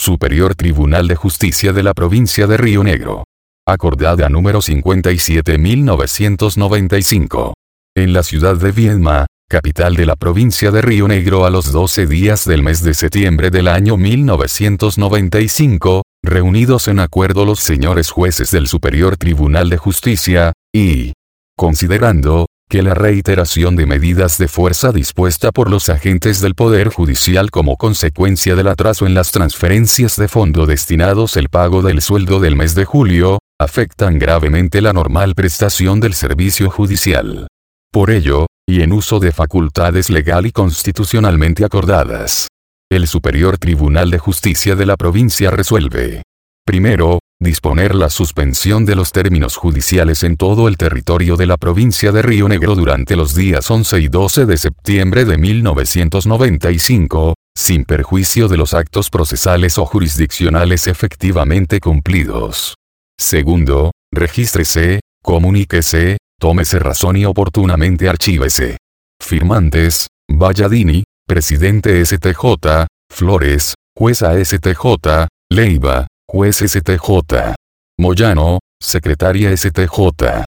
Superior Tribunal de Justicia de la Provincia de Río Negro. Acordada número 57.995. En la ciudad de Viedma, capital de la provincia de Río Negro, a los 12 días del mes de septiembre del año 1995, reunidos en acuerdo los señores jueces del Superior Tribunal de Justicia, y considerando que la reiteración de medidas de fuerza dispuesta por los agentes del Poder Judicial como consecuencia del atraso en las transferencias de fondo destinados al pago del sueldo del mes de julio, afectan gravemente la normal prestación del servicio judicial. Por ello, y en uso de facultades legal y constitucionalmente acordadas, el Superior Tribunal de Justicia de la provincia resuelve: primero, disponer la suspensión de los términos judiciales en todo el territorio de la provincia de Río Negro durante los días 11 y 12 de septiembre de 1995, sin perjuicio de los actos procesales o jurisdiccionales efectivamente cumplidos. Segundo, regístrese, comuníquese, tómese razón y oportunamente archívese. Firmantes: Valladini, presidente STJ; Flores, jueza STJ; Leiva, juez STJ; Moyano, secretaria STJ.